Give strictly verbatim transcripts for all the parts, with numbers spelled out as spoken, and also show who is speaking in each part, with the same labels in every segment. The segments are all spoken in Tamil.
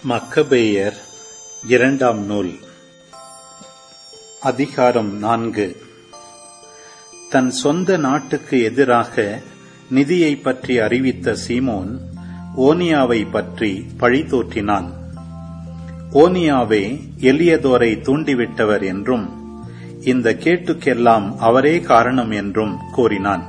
Speaker 1: மக்கபேயர் இரண்டாம் நூல். அதிகாரம் நான்கு. தன் சொந்த நாட்டுக்கு எதிராக நிதியை பற்றி அறிவித்த சீமோன் ஓனியாவை பற்றி பழி தோற்றினான். ஓனியாவே எலியதோரை தூண்டிவிட்டவர் என்றும் இந்த கேட்டுக்கெல்லாம் அவரே காரணம் என்றும் கூறினான்.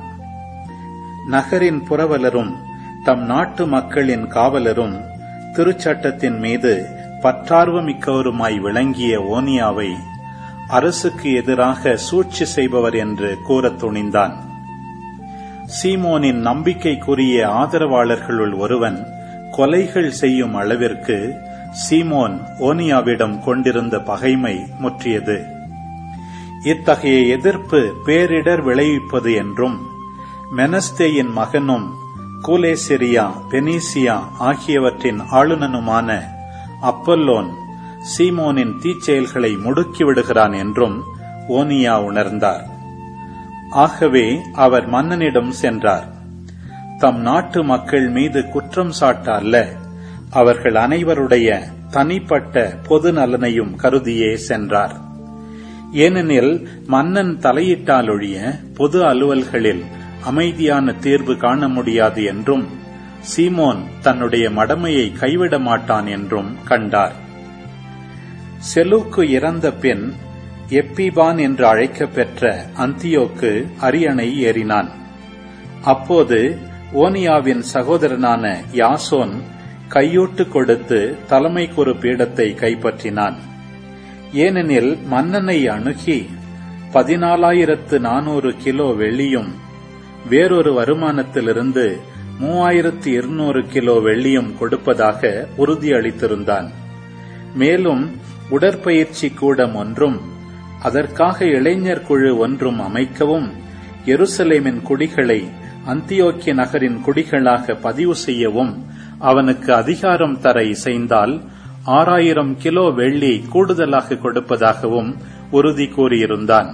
Speaker 1: நகரின் புரவலரும் தம் நாட்டு மக்களின் காவலரும் திருச்சட்டத்தின் மீது பற்றார்வமிக்கவருமாய் விளங்கிய ஓனியாவை அரசுக்கு எதிராக சூழ்ச்சி செய்பவர் என்று கூறத் துணிந்தான். சீமோனின் நம்பிக்கைக்குரிய ஆதரவாளர்களுள் ஒருவன் கொலைகள் செய்யும் அளவிற்கு சீமோன் ஓனியாவிடம் கொண்டிருந்த பகைமை முற்றியது. இத்தகைய எதிர்ப்பு பேரிடர் விளைவிப்பது என்றும் மெனஸ்தேயின் மகனும் கூலேசிரியா பெனீசியா ஆகியவற்றின் ஆளுநனுமான அப்பல்லோன் சீமோனின் தீச்செயல்களை முடுக்கிவிடுகிறான் என்றும் ஓனியா உணர்ந்தார். ஆகவே அவர் மன்னனிடம் சென்றார். தம் நாட்டு மக்கள் மீது குற்றம் சாட்ட அல்ல, அவர்கள் அனைவருடைய தனிப்பட்ட பொது நலனையும் கருதியே சென்றார். ஏனெனில் மன்னன் தலையிட்டாலொழிய பொது அலுவல்களில் அமைதியான தீர்வு காண முடியாது என்றும் சீமோன் தன்னுடைய மடமையை கைவிட மாட்டான் என்றும் கண்டார். செலூக்கு இறந்த பின் எப்பிபான் என்று அழைக்கப்பெற்ற அந்தியோக்கு அரியணை ஏறினான். அப்போது ஓனியாவின் சகோதரனான யாசோன் கையூட்டு கொடுத்து தலைமைக்குரு பீடத்தை கைப்பற்றினான். ஏனெனில் மன்னனை அணுகி பதினாலாயிரத்து நானூறு கிலோ வெள்ளியும் வேறொரு வருமானத்திலிருந்து மூவாயிரத்து இருநூறு கிலோ வெள்ளியும் கொடுப்பதாக உறுதியளித்திருந்தான். மேலும் உடற்பயிற்சி கூடம் ஒன்றும் அதற்காக இளைஞர் குழு ஒன்றும் அமைக்கவும் எருசலேமின் குடிகளை அந்தியோக்கிய நகரின் குடிகளாக பதிவு செய்யவும் அவனுக்கு அதிகாரம் தர இசைந்தால் ஆறாயிரம் கிலோ வெள்ளி கூடுதலாக கொடுப்பதாகவும் உறுதி கூறியிருந்தான்.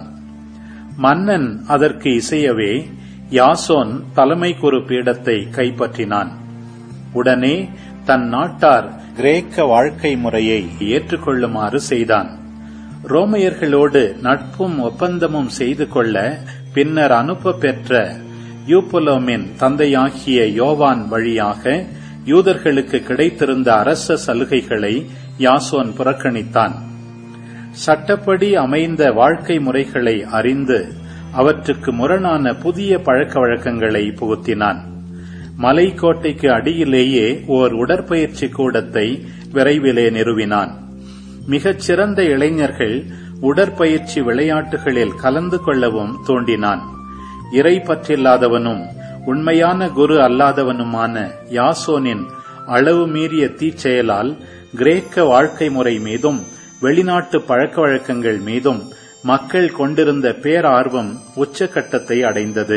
Speaker 1: மன்னன் அதற்கு இசையவே யாசோன் தலைமைக்குரு பீடத்தை கைப்பற்றினான். உடனே தன் நாட்டார் கிரேக்க வாழ்க்கை முறையை ஏற்றுக்கொள்ளுமாறு செய்தான். ரோமையர்களோடு நட்பும் ஒப்பந்தமும் செய்து கொள்ள பின்னர் அனுப்ப பெற்ற யூபுலோமின் தந்தையாகிய யோவான் வழியாக யூதர்களுக்கு கிடைத்திருந்த அரச சலுகைகளை யாசோன் புறக்கணித்தான். சட்டப்படி அமைந்த வாழ்க்கை முறைகளை அறிந்து அவற்றுக்கு முரணான புதிய பழக்க வழக்கங்களை புகுத்தினான். மலைக்கோட்டைக்கு அடியிலேயே ஓர் உடற்பயிற்சி கூடத்தை விரைவிலே நிறுவினான். மிகச் சிறந்த இளைஞர்கள் உடற்பயிற்சி விளையாட்டுகளில் கலந்து கொள்ளவும் தூண்டினான். இறை பற்றில்லாதவனும் உண்மையான குரு அல்லாதவனுமான யாசோனின் அளவு மீறிய தீச்செயலால் கிரேக்க வாழ்க்கை முறை மீதும் வெளிநாட்டு பழக்க வழக்கங்கள் மீதும் மக்கள் கொண்டிருந்த பேரார்வம் உச்சகட்டத்தை அடைந்தது.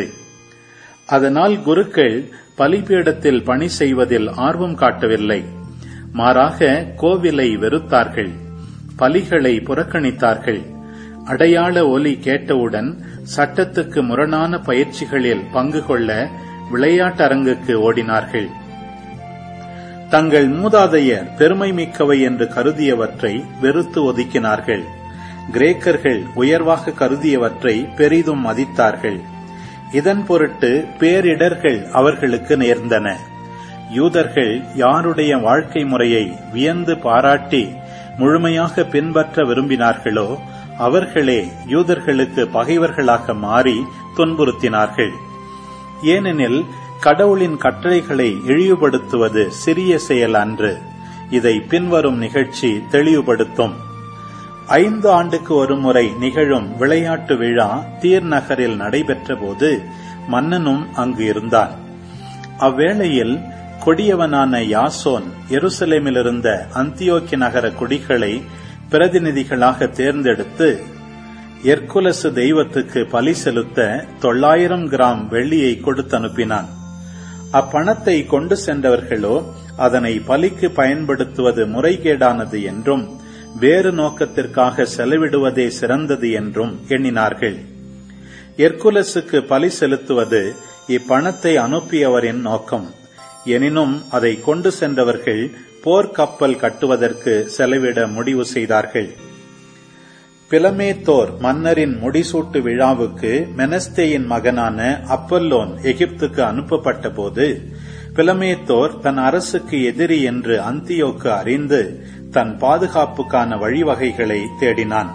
Speaker 1: அதனால் குருக்கள் பலிபீடத்தில் பணி செய்வதில் ஆர்வம் காட்டவில்லை. மாறாக கோவிலை வெறுத்தார்கள், பலிகளை புறக்கணித்தார்கள். அடையாள ஒலி கேட்டவுடன் சட்டத்துக்கு முரணான பயிற்சிகளில் பங்கு கொள்ள விளையாட்டரங்குக்கு ஓடினார்கள். தங்கள் மூதாதையர் பெருமை மிக்கவை என்று கருதியவற்றை வெறுத்து ஒதுக்கினார்கள். கிரேக்கர்கள் உயர்வாக கருதியவற்றை பெரிதும் மதித்தார்கள். இதன் பொருட்டு பேரிடர்கள் அவர்களுக்கு நேர்ந்தன. யூதர்கள் யாருடைய வாழ்க்கை முறையை வியந்து பாராட்டி முழுமையாக பின்பற்ற விரும்பினார்களோ அவர்களே யூதர்களுக்கு பகைவர்களாக மாறி துன்புறுத்தினார்கள். ஏனெனில் கடவுளின் கட்டளைகளை இழிவுபடுத்துவது சிறிய செயல் அன்று. இதை பின்வரும் நிகழ்ச்சி தெளிவுபடுத்தும். ஐந்து ஆண்டுக்கு ஒருமுறை நிகழும் விளையாட்டு விழா தீர் நகரில் நடைபெற்ற போது மன்னனும் அங்கு இருந்தான். அவ்வேளையில் கொடியவனான யாசோன் எருசலேமிலிருந்த அந்தியோக்கிய நகர குடிகளை பிரதிநிதிகளாக தேர்ந்தெடுத்து எர்குலசு தெய்வத்துக்கு பலி செலுத்த தொள்ளாயிரம் கிராம் வெள்ளியை கொடுத்து அனுப்பினான். அப்பணத்தை கொண்டு சென்றவர்களோ அதனை பலிக்கு பயன்படுத்துவது முறைகேடானது என்றும் வேறு நோக்கத்திற்காக செலவிடுவதே சிறந்தது என்றும் எண்ணினார்கள். எர்குலசுக்கு பலி செலுத்துவது இப்பணத்தை அனுப்பியவரின் நோக்கம். எனினும் அதை கொண்டு சென்றவர்கள் போர்க்கப்பல் கட்டுவதற்கு செலவிட முடிவு செய்தார்கள். பிலமேத்தோர் மன்னரின் முடிசூட்டு விழாவுக்கு மெனஸ்தேயின் மகனான அப்பல்லோன் எகிப்துக்கு அனுப்பப்பட்ட போது பிலமேத்தோர் தன் அரசுக்கு எதிரி என்று அந்தியோக்கு அறிந்து தன் பாதுகாப்புக்கான வழிவகைகளை தேடினான்.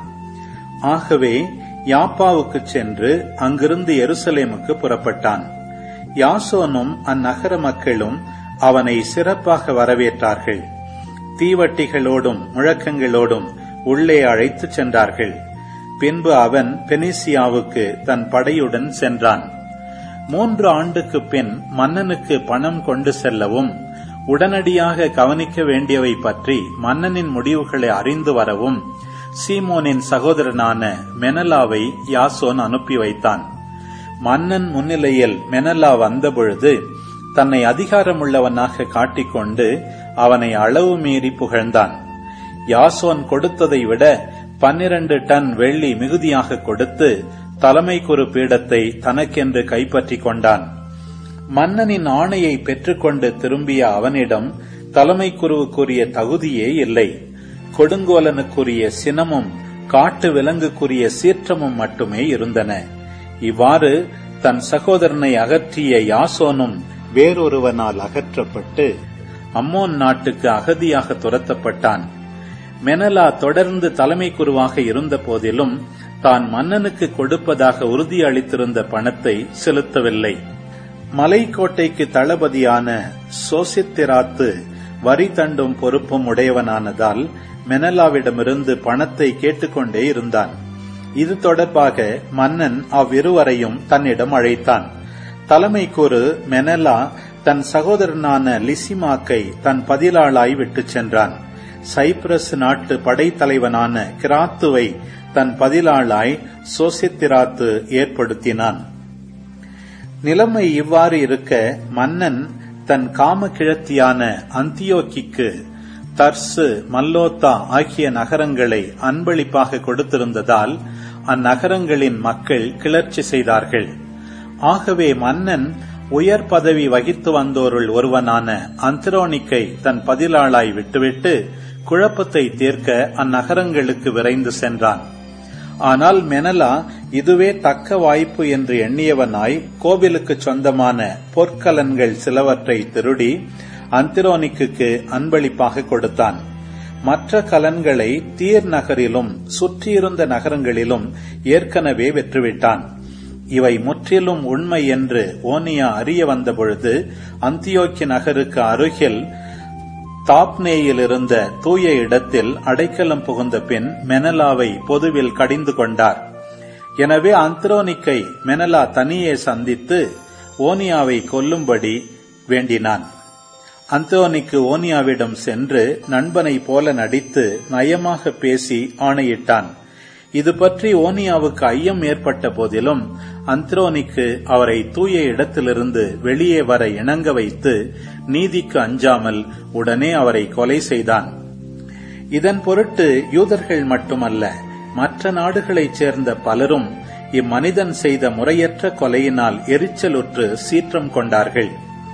Speaker 1: ஆகவே யாப்பாவுக்கு சென்று அங்கிருந்து எருசலேமுக்கு புறப்பட்டான். யாசோனும் அந்நகர மக்களும் அவனை சிறப்பாக வரவேற்றார்கள். தீவட்டிகளோடும் முழக்கங்களோடும் உள்ளே அழைத்து சென்றார்கள். பின்பு அவன் பெனிசியாவுக்கு தன் படையுடன் சென்றான். மூன்று ஆண்டுக்கு பின் மன்னனுக்கு பணம் கொண்டு செல்லவும் உடனடியாக கவனிக்க வேண்டியவை பற்றி மன்னனின் முடிவுகளை அறிந்து வரவும் சீமோனின் சகோதரனான மெனலாவை யாசோன் அனுப்பி வைத்தான். மன்னன் முன்னிலையில் மெனலா வந்தபொழுது தன்னை அதிகாரமுள்ளவனாக காட்டிக்கொண்டு அவனை அளவு மீறி புகழ்ந்தான். யாசோன் கொடுத்ததை விட பன்னிரண்டு டன் வெள்ளி மிகுதியாக கொடுத்து தலைமை குரு பீடத்தை தனக்கென்று கைப்பற்றிக் கொண்டான். மன்னனின் ஆணையை பெற்றுக்கொண்டு திரும்பிய அவனிடம் தலைமை குருவுக்குரிய தகுதியே இல்லை. கொடுங்கோலனுக்குரிய சினமும் காட்டு விலங்குக்குரிய சீற்றமும் மட்டுமே இருந்தன. இவ்வாறு தன் சகோதரனை அகற்றிய யாசோனும் வேறொருவனால் அகற்றப்பட்டு அம்மோன் நாட்டுக்கு அகதியாக துரத்தப்பட்டான். மெனலா தொடர்ந்து தலைமை குருவாக இருந்த போதிலும் தான் மன்னனுக்கு கொடுப்பதாக உறுதியளித்திருந்த பணத்தை செலுத்தவில்லை. மலைக்கோட்டைக்கு தளபதியான சோசித்திராத்து வரி தண்டும் பொறுப்பும் உடையவனானதால் மெனலாவிடமிருந்து பணத்தை கேட்டுக்கொண்டே இருந்தான். இது தொடர்பாக மன்னன் அவ்விருவரையும் தன்னிடம் அழைத்தான். தலைமை கூறு மெனலா தன் சகோதரனான லிசிமாக்கை தன் பதிலாளாய் விட்டுச் சென்றான். சைப்ரஸ் நாட்டு படைத்தலைவனான கிராத்துவை தன் பதிலாளாய் சோசித்திராத்து ஏற்படுத்தினான். நிலைமை இவ்வாறு இருக்க மன்னன் தன் காம கிழத்தியான அந்தியோக்கிக்கு தர்சு, மல்லோத்தா ஆகிய நகரங்களை அன்பளிப்பாக கொடுத்திருந்ததால் அந்நகரங்களின் மக்கள் கிளர்ச்சி செய்தார்கள். ஆகவே மன்னன் உயர் பதவி வகித்து வந்தோருள் ஒருவனான அந்திரோனிக்கை தன் பதிலாளாய் விட்டுவிட்டு குழப்பத்தை தீர்க்க அந்நகரங்களுக்கு விரைந்து சென்றான். ஆனால் மெனலா இதுவே தக்க வாய்ப்பு என்று எண்ணியவனாய் கோவிலுக்கு சொந்தமான பொற்கலன்கள் சிலவற்றை திருடி அந்திரோனிக்கு அன்பளிப்பாக கொடுத்தான். மற்ற கலன்களை தீர் நகரிலும் சுற்றியிருந்த நகரங்களிலும் ஏற்கனவே வெற்றுவிட்டான். இவை முற்றிலும் உண்மை என்று ஓனியா அறிய வந்தபொழுது அந்தியோக்கி நகருக்கு அருகில் தாப்னேயில் இருந்த தூய இடத்தில் அடைக்கலம் புகுந்த பின் மெனலாவை பொதுவில் கடிந்து கொண்டார். எனவே அந்திரோனிக்கை மெனலா தனியே சந்தித்து ஓனியாவை கொல்லும்படி வேண்டினான். அந்திரோனிக்கு ஓனியாவிடம் சென்று நண்பனை போல நடித்து நயமாக பேசி ஆணையிட்டான். இது பற்றி ஓனியாவுக்கு ஐயம் ஏற்பட்ட போதிலும் அந்திரோனிக்கு அவரை தூய இடத்திலிருந்து வெளியே வர இணங்க வைத்து நீதிக்கு அஞ்சாமல் உடனே அவரை கொலை செய்தான். இதன் பொருட்டு யூதர்கள் மட்டுமல்ல, மற்ற நாடுகளைச் சேர்ந்த பலரும் இம்மனிதன் செய்த முறையற்ற கொலையினால் எரிச்சலுற்று சீற்றம் கொண்டார்கள்.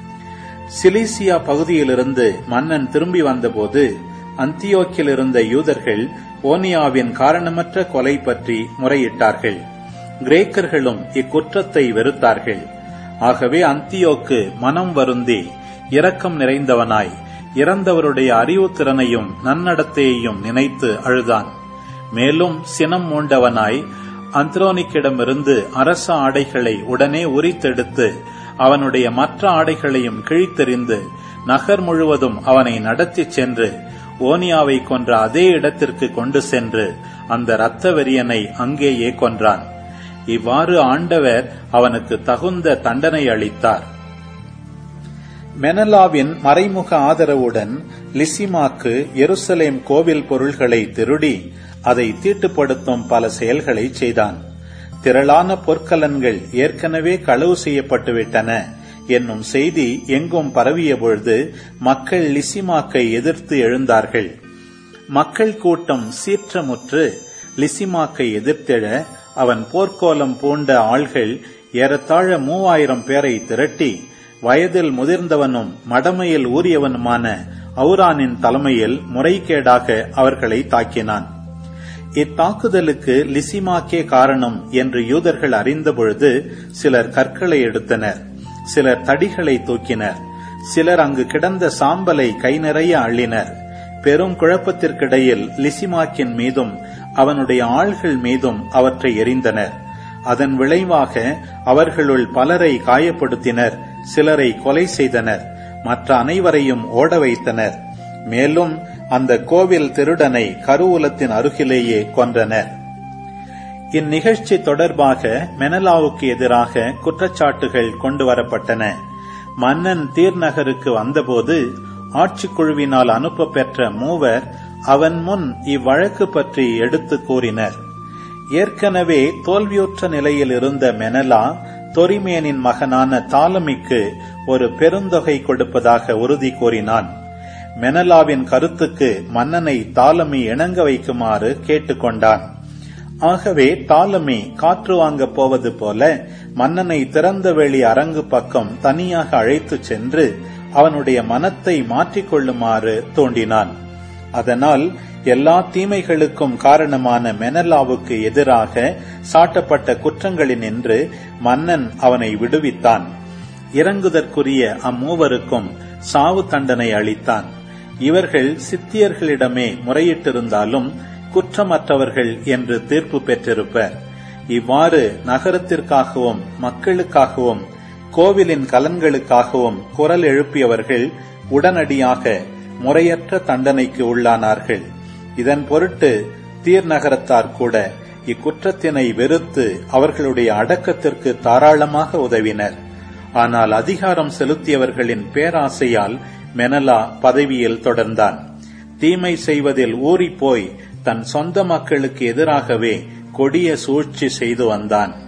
Speaker 1: சிலிசியா பகுதியிலிருந்து மன்னன் திரும்பி வந்தபோது அந்தியோக்கில் இருந்த யூதர்கள் ஓனியாவின் காரணமற்ற கொலை பற்றி முறையிட்டார்கள். கிரேக்கர்களும் இக்குற்றத்தை வெறுத்தார்கள். ஆகவே அந்தியோக்கு மனம் வருந்தி இரக்கம் நிறைந்தவனாய் இறந்தவருடைய அறிவுத்திறனையும் நன்னடத்தையையும் நினைத்து அழுதான். மேலும் சினம் மூண்டவனாய் அந்திரோனிக்கிடமிருந்து அரச ஆடைகளை உடனே உரித்தெடுத்து அவனுடைய மற்ற ஆடைகளையும் கிழித்தெறிந்து நகர் முழுவதும் அவனை நடத்திச் சென்று ஓனியாவை கொன்ற அதே இடத்திற்கு கொண்டு சென்று அந்த இரத்த வெறியனை அங்கேயே கொன்றான். இவ்வாறு ஆண்டவர் அவனுக்கு தகுந்த தண்டனை அளித்தார். மெனலாவின் மறைமுக ஆதரவுடன் லிசிமாக்கு எருசலேம் கோவில் பொருள்களை திருடி அதை தீட்டுப்படுத்தும் பல செயல்களை செய்தான். திரளான பொற்கலன்கள் ஏற்கனவே களவு செய்யப்பட்டுவிட்டன என்னும் செய்தி எங்கும் பரவிய பொழுது மக்கள் லிசிமாக்கை எதிர்த்து எழுந்தார்கள். மக்கள் கூட்டம் சீற்றமுற்று லிசிமாக்கை எதிர்த்தெழ அவன் போர்க்கோலம் பூண்ட ஆள்கள் ஏறத்தாழ மூவாயிரம் பேரை திரட்டி வயதில் முதிர்ந்தவனும் மடமையில் ஊறியவனுமான அவுரானின் தலைமையில் முறைகேடாக அவர்களை தாக்கினான். இத்தாக்குதலுக்கு லிசிமாக்கே காரணம் என்று யூதர்கள் அறிந்தபொழுது சிலர் கற்களை எடுத்தனர், சிலர் தடிகளை தூக்கினர், சிலர் அங்கு கிடந்த சாம்பலை கை நிறைய அள்ளினர். பெரும் குழப்பத்திற்கிடையில் லிசிமாக்கின் மீதும் அவனுடைய ஆள்கள் மீதும் அவற்றை எறிந்தனர். அதன் விளைவாக அவர்களுள் பலரை காயப்படுத்தினர், சிலரை கொலை செய்தனர், மற்ற அனைவரையும் ஓட வைத்தனர். மேலும் அந்த கோவில் திருடனை கருவூலத்தின் அருகிலேயே கொன்றனர். இந்நிகழ்ச்சி தொடர்பாக மெனலாவுக்கு எதிராக குற்றச்சாட்டுகள் கொண்டு வரப்பட்டன. மன்னன் தீர் நகருக்கு வந்தபோது ஆட்சிக்குழுவினால் அனுப்ப பெற்ற மூவர் அவன் முன் இவ்வழக்கு பற்றி எடுத்து கூறினர். ஏற்கனவே தோல்வியுற்ற நிலையில் இருந்த மெனலா தொரிமேனின் மகனான தாலமிக்கு ஒரு பெருந்தொகை கொடுப்பதாக உறுதி கூறினான். மெனலாவின் கருத்துக்கு மன்னனை தாலமி இணங்க வைக்குமாறு கேட்டுக்கொண்டான். ஆகவே தாலமி காற்று வாங்கப் போவது போல மன்னனை திறந்த வெளி அரங்கு பக்கம் தனியாக அழைத்துச் சென்று அவனுடைய மனத்தை மாற்றிக்கொள்ளுமாறு தூண்டினான். அதனால் எல்லா தீமைகளுக்கும் காரணமான மெனலாவுக்கு எதிராக சாட்டப்பட்ட குற்றங்களினின்று மன்னன் அவனை விடுவித்தான். இறங்குதற்குரிய அம்மூவருக்கும் சாவு தண்டனை அளித்தான். இவர்கள் சித்தியர்களிடமே முறையிட்டிருந்தாலும் குற்றமற்றவர்கள் என்று தீர்ப்பு பெற்றிருப்பர். இவ்வாறு நகரத்திற்காகவும் மக்களுக்காகவும் கோவிலின் கலன்களுக்காகவும் குரல் எழுப்பியவர்கள் உடனடியாக முறையற்ற தண்டனைக்கு உள்ளானார்கள். இதன் பொருட்டு தீர் நகரத்தார் கூட இக்குற்றத்தினை வெறுத்து அவர்களுடைய அடக்கத்திற்கு தாராளமாக உதவினர். ஆனால் அதிகாரம் செலுத்தியவர்களின் பேராசையால் மெனலா பதவியில் தொடர்ந்தான். தீமை செய்வதில் ஊறிப்போய் தன் சொந்த மக்களுக்கு எதிராகவே கொடிய சூழ்ச்சி செய்து வந்தான்.